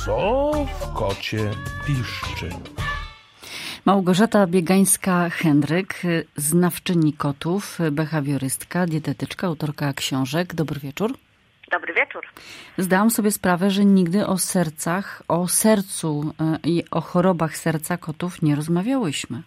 Co w kocie piszczy? Małgorzata Biegańska-Henryk, znawczyni kotów, behawiorystka, dietetyczka, autorka książek. Dobry wieczór. Dobry wieczór. Zdałam sobie sprawę, że nigdy o sercach, o sercu i o chorobach serca kotów nie rozmawiałyśmy.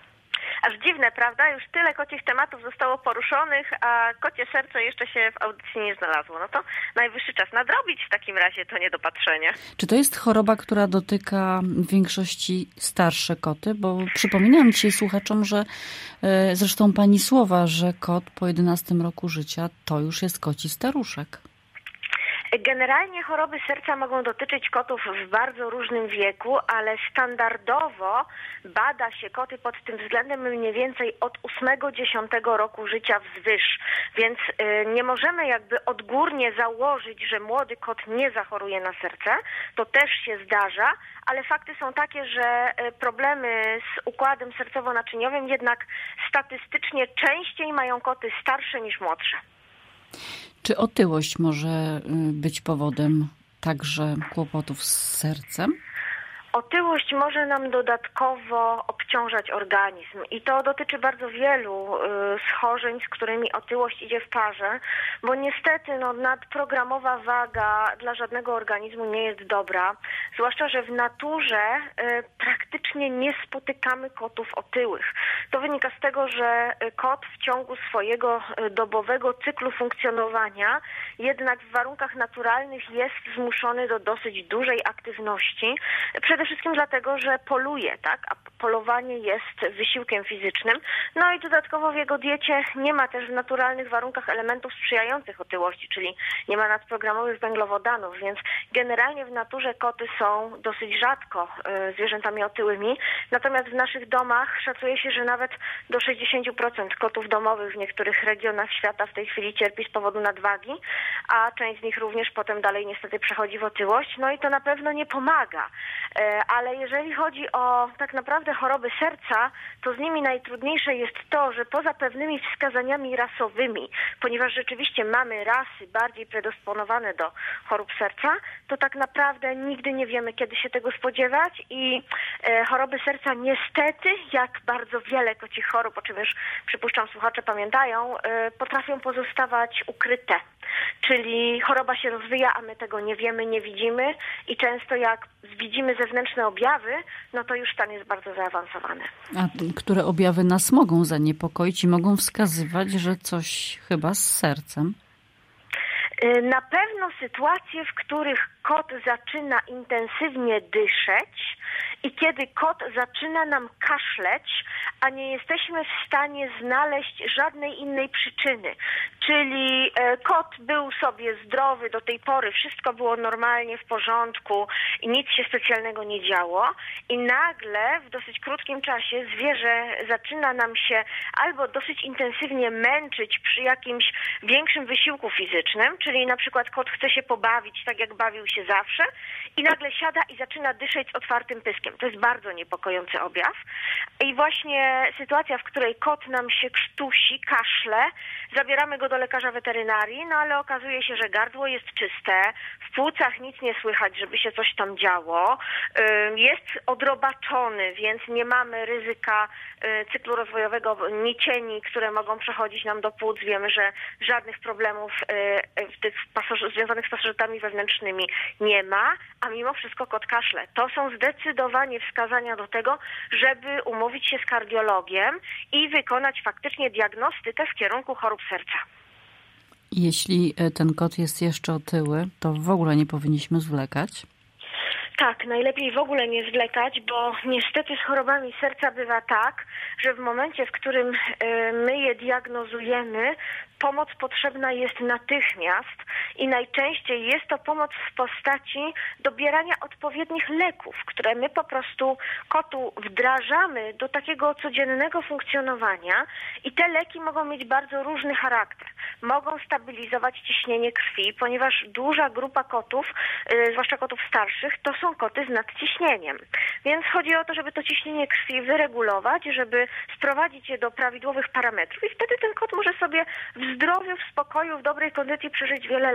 Aż dziwne, prawda? Już tyle kocich tematów zostało poruszonych, a kocie serce jeszcze się w audycji nie znalazło. No to najwyższy czas nadrobić w takim razie to niedopatrzenie. Czy to jest choroba, która dotyka w większości starsze koty? Bo przypominam dzisiaj słuchaczom, że zresztą pani słowa, że kot po 11 roku życia to już jest koci staruszek. Generalnie choroby serca mogą dotyczyć kotów w bardzo różnym wieku, ale standardowo bada się koty pod tym względem mniej więcej od 8-10 roku życia wzwyż. Więc nie możemy jakby odgórnie założyć, że młody kot nie zachoruje na serce. To też się zdarza, ale fakty są takie, że problemy z układem sercowo-naczyniowym jednak statystycznie częściej mają koty starsze niż młodsze. Czy otyłość może być powodem także kłopotów z sercem? Otyłość może nam dodatkowo obciążać organizm i to dotyczy bardzo wielu schorzeń, z którymi otyłość idzie w parze, bo niestety nadprogramowa waga dla żadnego organizmu nie jest dobra, zwłaszcza, że w naturze praktycznie nie spotykamy kotów otyłych. To wynika z tego, że kot w ciągu swojego dobowego cyklu funkcjonowania jednak w warunkach naturalnych jest zmuszony do dosyć dużej aktywności. Przede wszystkim dlatego, że poluje, tak? A polowanie jest wysiłkiem fizycznym. No i dodatkowo w jego diecie nie ma też w naturalnych warunkach elementów sprzyjających otyłości, czyli nie ma nadprogramowych węglowodanów, więc generalnie w naturze koty są dosyć rzadko zwierzętami otyłymi. Natomiast w naszych domach szacuje się, że nawet do 60% kotów domowych w niektórych regionach świata w tej chwili cierpi z powodu nadwagi, a część z nich również potem dalej niestety przechodzi w otyłość. No i to na pewno nie pomaga. Ale jeżeli chodzi o tak naprawdę choroby serca, to z nimi najtrudniejsze jest to, że poza pewnymi wskazaniami rasowymi, ponieważ rzeczywiście mamy rasy bardziej predysponowane do chorób serca, to tak naprawdę nigdy nie wiemy, kiedy się tego spodziewać i choroby serca niestety, jak bardzo wiele kocich chorób, o czym już przypuszczam słuchacze pamiętają, potrafią pozostawać ukryte. Czyli choroba się rozwija, a my tego nie wiemy, nie widzimy i często jak widzimy zewnętrzne objawy, no to już stan jest bardzo zaawansowany. A które objawy nas mogą zaniepokoić i mogą wskazywać, że coś chyba z sercem? Na pewno sytuacje, w których kot zaczyna intensywnie dyszeć i kiedy kot zaczyna nam kaszleć, a nie jesteśmy w stanie znaleźć żadnej innej przyczyny. Czyli kot był sobie zdrowy do tej pory, wszystko było normalnie, w porządku i nic się specjalnego nie działo i nagle w dosyć krótkim czasie zwierzę zaczyna nam się albo dosyć intensywnie męczyć przy jakimś większym wysiłku fizycznym, czyli na przykład kot chce się pobawić tak jak bawił się zawsze i nagle siada i zaczyna dyszeć z otwartym pyskiem. To jest bardzo niepokojący objaw. I właśnie sytuacja, w której kot nam się krztusi, kaszle, zabieramy go do lekarza weterynarii, no ale okazuje się, że gardło jest czyste, w płucach nic nie słychać, żeby się coś tam działo, jest odrobaczony, więc nie mamy ryzyka cyklu rozwojowego nicieni, które mogą przechodzić nam do płuc. Wiemy, że żadnych problemów tych związanych z pasożytami wewnętrznymi nie ma, a mimo wszystko kot kaszle. To są zdecydowanie wskazania do tego, żeby umówić się z kardiologiem i wykonać faktycznie diagnostykę w kierunku chorób serca. Jeśli ten kot jest jeszcze otyły, to w ogóle nie powinniśmy zwlekać? Tak, najlepiej w ogóle nie zwlekać, bo niestety z chorobami serca bywa tak, że w momencie, w którym my je diagnozujemy, pomoc potrzebna jest natychmiast i najczęściej jest to pomoc w postaci dobierania odpowiednich leków, które my po prostu kotu wdrażamy do takiego codziennego funkcjonowania i te leki mogą mieć bardzo różny charakter. Mogą stabilizować ciśnienie krwi, ponieważ duża grupa kotów, zwłaszcza kotów starszych, to są koty z nadciśnieniem. Więc chodzi o to, żeby to ciśnienie krwi wyregulować, żeby sprowadzić je do prawidłowych parametrów i wtedy ten kot może sobie w zdrowiu, w spokoju, w dobrej kondycji przeżyć wiele lat.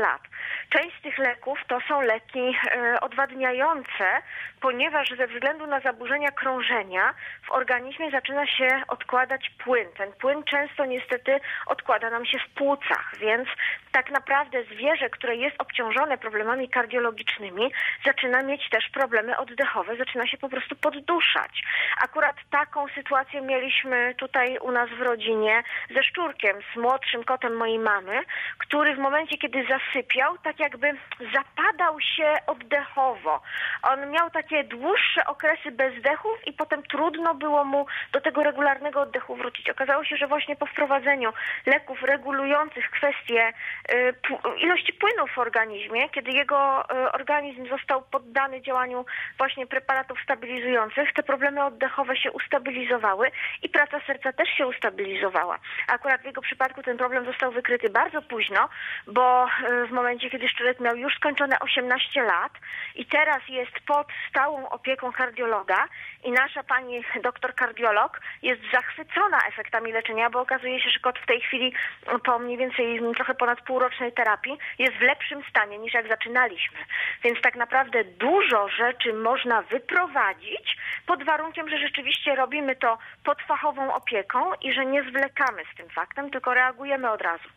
lat. Część z tych leków to są leki odwadniające, ponieważ ze względu na zaburzenia krążenia w organizmie zaczyna się odkładać płyn. Ten płyn często niestety odkłada nam się w płucach, więc tak naprawdę zwierzę, które jest obciążone problemami kardiologicznymi, zaczyna mieć też problemy oddechowe, zaczyna się po prostu podduszać. Akurat taką sytuację mieliśmy tutaj u nas w rodzinie ze Szczurkiem, z młodszym kotem mojej mamy, który w momencie, kiedy zasypiał, tak jakby zapadał się oddechowo. On miał takie dłuższe okresy bezdechów i potem trudno było mu do tego regularnego oddechu wrócić. Okazało się, że właśnie po wprowadzeniu leków regulujących kwestie ilości płynów w organizmie, kiedy jego organizm został poddany działaniu właśnie preparatów stabilizujących, te problemy oddechowe się ustabilizowały i praca serca też się ustabilizowała. Akurat w jego przypadku ten problem został wykryty bardzo późno, bo w momencie, kiedy Szczurek miał już skończone 18 lat i teraz jest pod stałą opieką kardiologa i nasza pani doktor kardiolog jest zachwycona efektami leczenia, bo okazuje się, że kot w tej chwili po mniej więcej trochę ponad półrocznej terapii jest w lepszym stanie niż jak zaczynaliśmy. Więc tak naprawdę dużo rzeczy można wyprowadzić pod warunkiem, że rzeczywiście robimy to pod fachową opieką i że nie zwlekamy z tym faktem, tylko reagujemy od razu.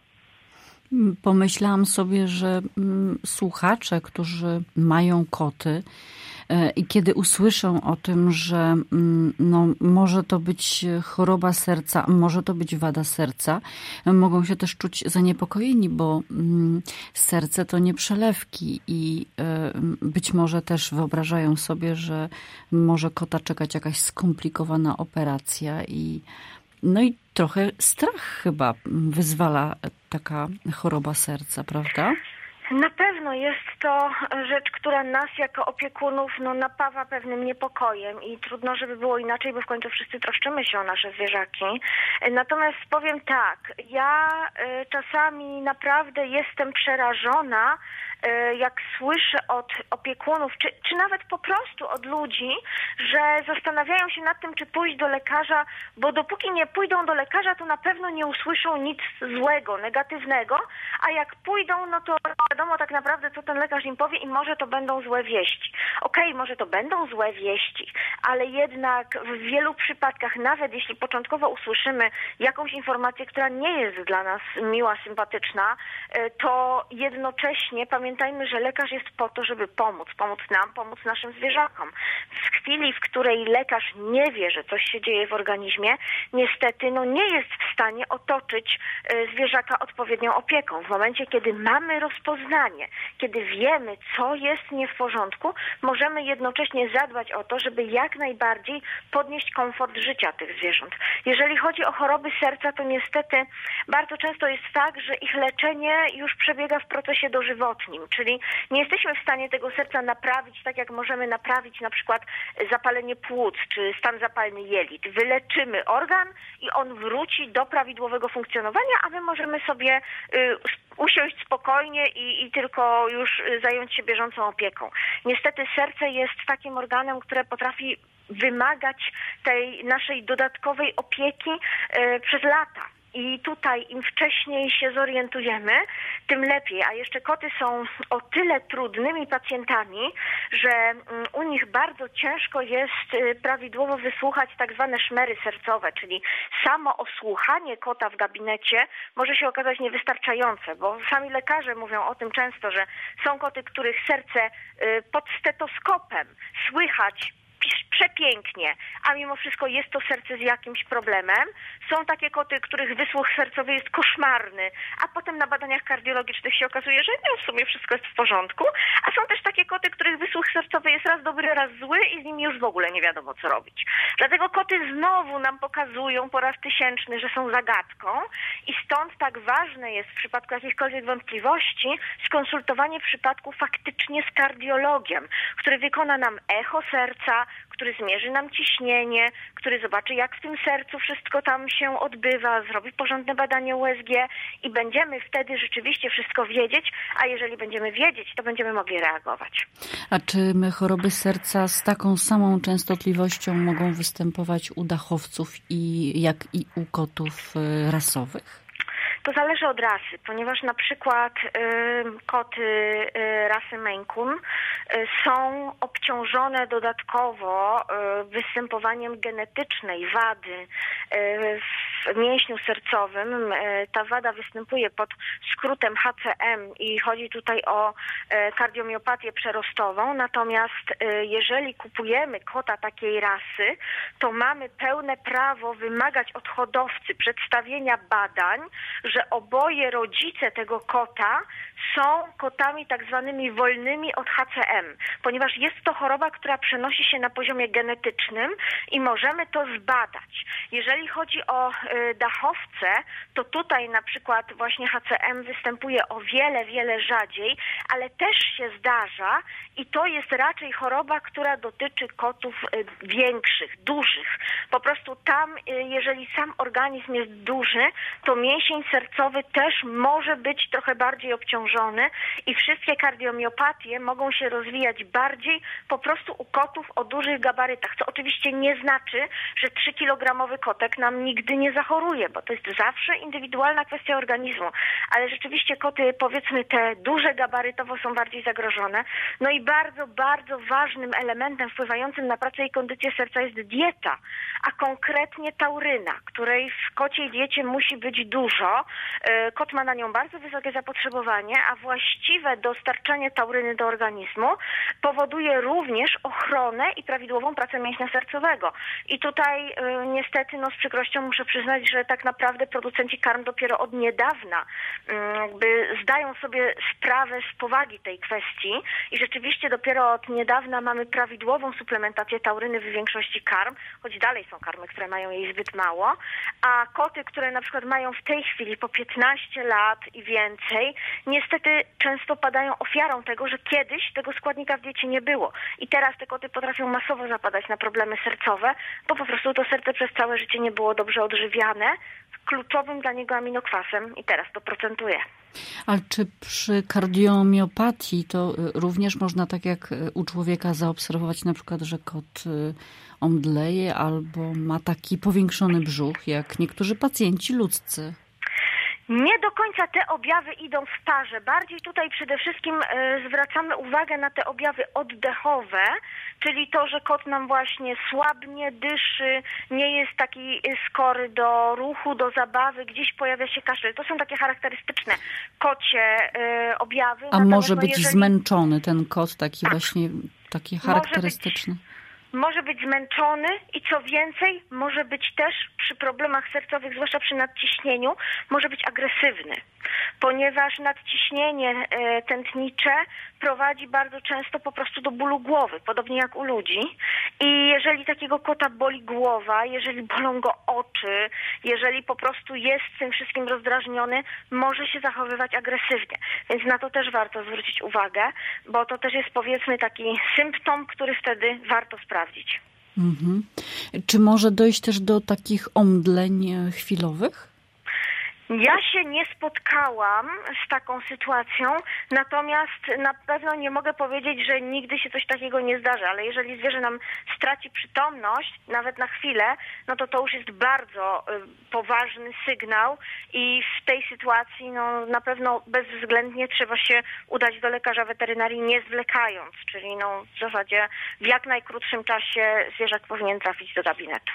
Pomyślałam sobie, że słuchacze, którzy mają koty i kiedy usłyszą o tym, że może to być choroba serca, może to być wada serca, mogą się też czuć zaniepokojeni, bo serce to nie przelewki i być może też wyobrażają sobie, że może kota czekać jakaś skomplikowana operacja i trochę strach chyba wyzwala taka choroba serca, prawda? Na pewno jest to rzecz, która nas jako opiekunów napawa pewnym niepokojem i trudno, żeby było inaczej, bo w końcu wszyscy troszczymy się o nasze zwierzaki. Natomiast powiem tak, ja czasami naprawdę jestem przerażona, jak słyszę od opiekunów, czy nawet po prostu od ludzi, że zastanawiają się nad tym, czy pójść do lekarza, bo dopóki nie pójdą do lekarza, to na pewno nie usłyszą nic złego, negatywnego, a jak pójdą, to wiadomo tak naprawdę, co ten lekarz im powie i może to będą złe wieści. Okej, może to będą złe wieści, ale jednak w wielu przypadkach, nawet jeśli początkowo usłyszymy jakąś informację, która nie jest dla nas miła, sympatyczna, to jednocześnie pamiętajmy, że lekarz jest po to, żeby pomóc nam, pomóc naszym zwierzakom. W chwili, w której lekarz nie wie, że coś się dzieje w organizmie, niestety nie jest w stanie otoczyć zwierzaka odpowiednią opieką. W momencie, kiedy mamy rozpoznanie, kiedy wiemy, co jest nie w porządku, możemy jednocześnie zadbać o to, żeby jak najbardziej podnieść komfort życia tych zwierząt. Jeżeli chodzi o choroby serca, to niestety bardzo często jest tak, że ich leczenie już przebiega w procesie dożywotnim, czyli nie jesteśmy w stanie tego serca naprawić tak, jak możemy naprawić na przykład zapalenie płuc czy stan zapalny jelit. Wyleczymy organ i on wróci do prawidłowego funkcjonowania, a my możemy sobie usiąść spokojnie i tylko już zająć się bieżącą opieką. Niestety serce jest takim organem, które potrafi wymagać tej naszej dodatkowej opieki przez lata. I tutaj im wcześniej się zorientujemy, tym lepiej. A jeszcze koty są o tyle trudnymi pacjentami, że u nich bardzo ciężko jest prawidłowo wysłuchać tak zwane szmery sercowe, czyli samo osłuchanie kota w gabinecie może się okazać niewystarczające, bo sami lekarze mówią o tym często, że są koty, których serce pod stetoskopem słychać przepięknie, a mimo wszystko jest to serce z jakimś problemem. Są takie koty, których wysłuch sercowy jest koszmarny, a potem na badaniach kardiologicznych się okazuje, że w sumie wszystko jest w porządku, a są też takie koty, których wysłuch sercowy jest raz dobry, raz zły i z nimi już w ogóle nie wiadomo, co robić. Dlatego koty znowu nam pokazują po raz tysięczny, że są zagadką i stąd tak ważne jest w przypadku jakichkolwiek wątpliwości skonsultowanie przypadku faktycznie z kardiologiem, który wykona nam echo serca, który zmierzy nam ciśnienie, który zobaczy, jak w tym sercu wszystko tam się odbywa, zrobi porządne badanie USG i będziemy wtedy rzeczywiście wszystko wiedzieć, a jeżeli będziemy wiedzieć, to będziemy mogli reagować. A czy choroby serca z taką samą częstotliwością mogą występować u dachowców jak i u kotów rasowych? to zależy od rasy, ponieważ na przykład koty rasy Maine Coon są obciążone dodatkowo występowaniem genetycznej wady w mięśniu sercowym. Ta wada występuje pod skrótem HCM i chodzi tutaj o kardiomiopatię przerostową. Natomiast jeżeli kupujemy kota takiej rasy, to mamy pełne prawo wymagać od hodowcy przedstawienia badań, że oboje rodzice tego kota są kotami tak zwanymi wolnymi od HCM, ponieważ jest to choroba, która przenosi się na poziomie genetycznym i możemy to zbadać. Jeżeli chodzi o dachowce, to tutaj na przykład właśnie HCM występuje o wiele rzadziej, ale też się zdarza i to jest raczej choroba, która dotyczy kotów większych, dużych. Po prostu tam, jeżeli sam organizm jest duży, to mięsień sercowy też może być trochę bardziej obciążony i wszystkie kardiomiopatie mogą się rozwijać bardziej po prostu u kotów o dużych gabarytach, co oczywiście nie znaczy, że 3-kilogramowy kotek nam nigdy nie zachoruje, bo to jest zawsze indywidualna kwestia organizmu, ale rzeczywiście koty, powiedzmy, te duże gabarytowo są bardziej zagrożone. No i bardzo ważnym elementem wpływającym na pracę i kondycję serca jest dieta, a konkretnie tauryna, której w kociej diecie musi być dużo. Kot ma na nią bardzo wysokie zapotrzebowanie, a właściwe dostarczanie tauryny do organizmu powoduje również ochronę i prawidłową pracę mięśnia sercowego. I tutaj niestety, z przykrością muszę przyznać, że tak naprawdę producenci karm dopiero od niedawna zdają sobie sprawę z powagi tej kwestii i rzeczywiście dopiero od niedawna mamy prawidłową suplementację tauryny w większości karm, choć dalej są karmy, które mają jej zbyt mało, a koty, które na przykład mają w tej chwili po 15 lat i więcej, niestety często padają ofiarą tego, że kiedyś tego składnika w diecie nie było. I teraz te koty potrafią masowo zapadać na problemy sercowe, bo po prostu to serce przez całe życie nie było dobrze odżywiane kluczowym dla niego aminokwasem i teraz to procentuje. A czy przy kardiomiopatii to również można tak jak u człowieka zaobserwować na przykład, że kot omdleje albo ma taki powiększony brzuch, jak niektórzy pacjenci ludzcy? Nie do końca te objawy idą w parze. Bardziej tutaj przede wszystkim zwracamy uwagę na te objawy oddechowe, czyli to, że kot nam właśnie słabnie, dyszy, nie jest taki skory do ruchu, do zabawy, gdzieś pojawia się kaszel. To są takie charakterystyczne kocie objawy. A może być zmęczony ten kot, taki właśnie, taki charakterystyczny? Może być zmęczony i co więcej, może być też przy problemach sercowych, zwłaszcza przy nadciśnieniu, może być agresywny, ponieważ nadciśnienie tętnicze prowadzi bardzo często po prostu do bólu głowy, podobnie jak u ludzi. I jeżeli takiego kota boli głowa, jeżeli bolą go oczy, jeżeli po prostu jest tym wszystkim rozdrażniony, może się zachowywać agresywnie. Więc na to też warto zwrócić uwagę, bo to też jest, powiedzmy, taki symptom, który wtedy warto sprawdzić. Mhm. Czy może dojść też do takich omdleń chwilowych? Ja się nie spotkałam z taką sytuacją, natomiast na pewno nie mogę powiedzieć, że nigdy się coś takiego nie zdarzy, ale jeżeli zwierzę nam straci przytomność, nawet na chwilę, no to już jest bardzo poważny sygnał i w tej sytuacji na pewno bezwzględnie trzeba się udać do lekarza weterynarii, nie zwlekając, czyli w zasadzie w jak najkrótszym czasie zwierzak powinien trafić do gabinetu.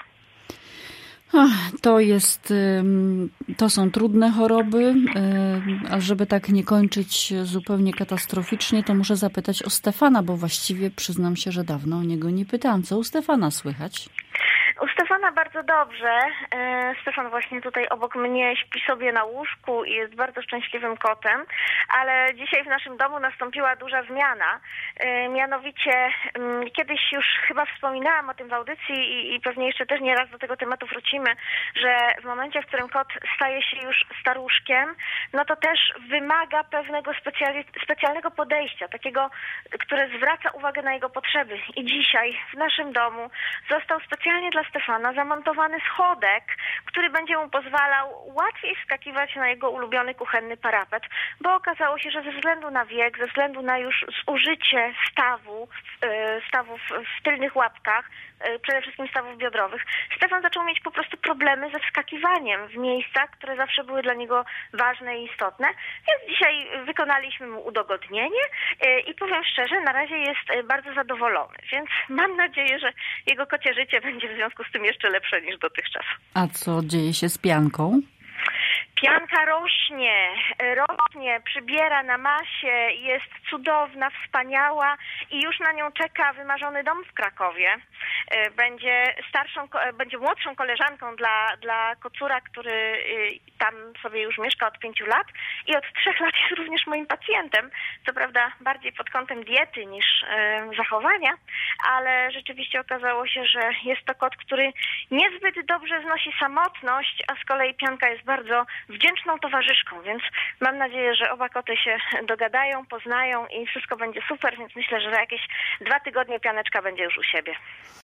To są trudne choroby, a żeby tak nie kończyć zupełnie katastroficznie, to muszę zapytać o Stefana, bo właściwie przyznam się, że dawno o niego nie pytałam. Co u Stefana słychać? U Stefana bardzo dobrze. Stefan właśnie tutaj obok mnie śpi sobie na łóżku i jest bardzo szczęśliwym kotem, ale dzisiaj w naszym domu nastąpiła duża zmiana. Mianowicie kiedyś już chyba wspominałam o tym w audycji i pewnie jeszcze też nieraz do tego tematu wrócimy, że w momencie, w którym kot staje się już staruszkiem, no to też wymaga pewnego specjalnego podejścia, takiego, które zwraca uwagę na jego potrzeby. I dzisiaj w naszym domu został specjalnie dla Stefana zamontowany schodek, który będzie mu pozwalał łatwiej wskakiwać na jego ulubiony kuchenny parapet, bo okazało się, że ze względu na wiek, ze względu na już zużycie stawów w tylnych łapkach, przede wszystkim stawów biodrowych, Stefan zaczął mieć po prostu problemy ze wskakiwaniem w miejsca, które zawsze były dla niego ważne i istotne, więc dzisiaj wykonaliśmy mu udogodnienie i powiem szczerze, na razie jest bardzo zadowolony, więc mam nadzieję, że jego kocie życie będzie w związku z tym jeszcze lepsze niż dotychczas. A co dzieje się z pianką? Pianka rośnie, przybiera na masie, jest cudowna, wspaniała i już na nią czeka wymarzony dom w Krakowie. Będzie młodszą koleżanką dla kocura, który tam sobie już mieszka od 5 lat i od 3 lat jest również moim pacjentem. Co prawda bardziej pod kątem diety niż zachowania, ale rzeczywiście okazało się, że jest to kot, który niezbyt dobrze znosi samotność, a z kolei Pianka jest bardzo wdzięczną towarzyszką, więc mam nadzieję, że oba koty się dogadają, poznają i wszystko będzie super, więc myślę, że za jakieś 2 tygodnie Pianeczka będzie już u siebie.